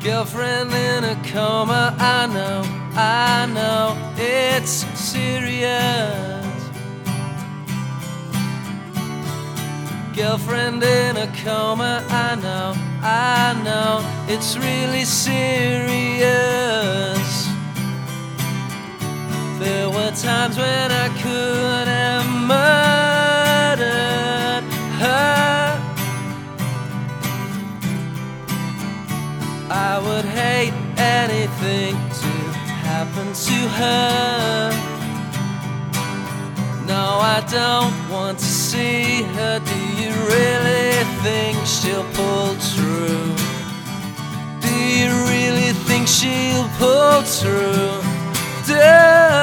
Girlfriend in a coma, I know, it's serious. Girlfriend in a coma, I know, it's really serious. There were times when I could have murdered her. I would hate anything to happen to her. No, I don't want to see her. Do you really think she'll pull through? Do you really think she'll pull through?